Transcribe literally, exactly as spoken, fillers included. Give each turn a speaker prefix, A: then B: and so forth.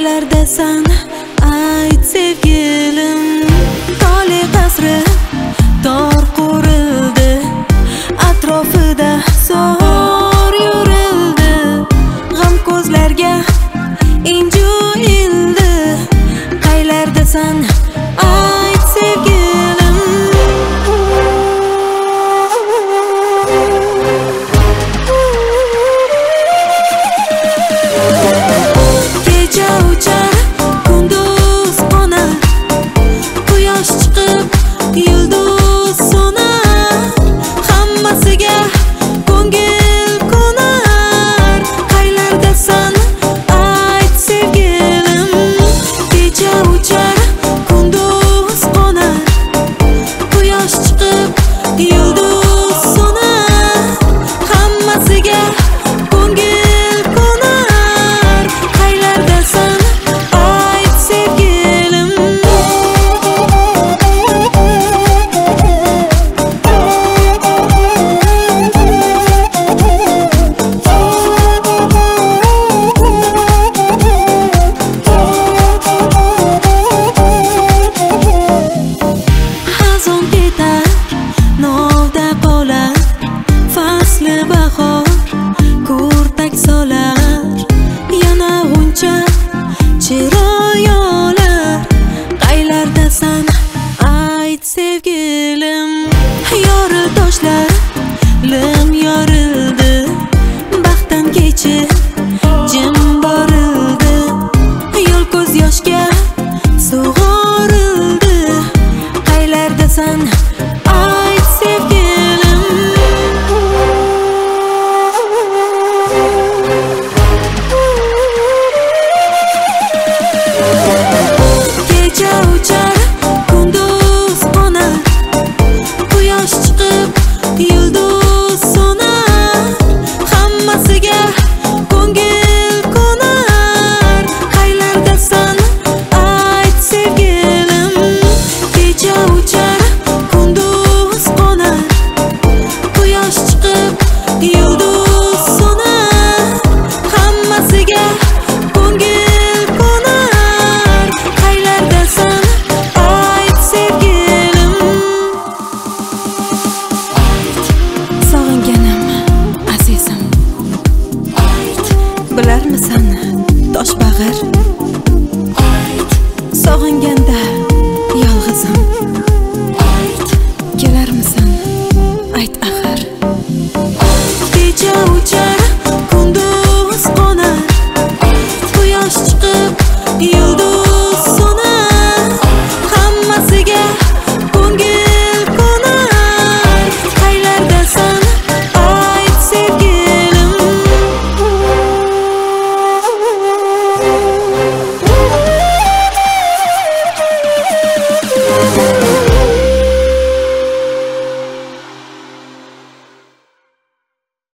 A: Qaylardasan ayt sevgilim, tole qasri tor qurildi, atrofida so'r yurildi, g'am ko'zlarga inju ildi. Qaylardasan ayt sevgilim. Kecha uchar kunduz qo'nar, quyosh chiqib yulduz so'nar, hammasiga ko'ngil qo'nar. Qaylardasan ayt sevgilim. Kecha uchar kunduz qo'nar, quyosh chiqib yulduz so'nar, hammasiga ko'ngil qo'nar. Qaylardasan ayt sevgilim. Xazon ketar, novda qolar, fasli bahor kurtak solar, yana g'uncha chiroyolar. Qaylardasan ayt sevgilim. Yoril toshlar lim yorildi, baxtdan kechib jim borildi, yo'l ko'z yoshga sug'orildi. Qaylardasan ayt sevgilim. Kecha uchar kunduz qo'nar, quyosh chiqib yulduz so'nar, hammasiga ko'ngil qo'nar. Qaylardasan ayt sevgilim. Kecha uchar kunduz qo'nar, quyosh chiqib yulduz so'nar, hammasiga ko'ngil qo'nar. Qaylardasan ayt sevgilim. Sog'inganim azizim, bilarmisan tosh bag'ir, sog'inganda yolg'izim.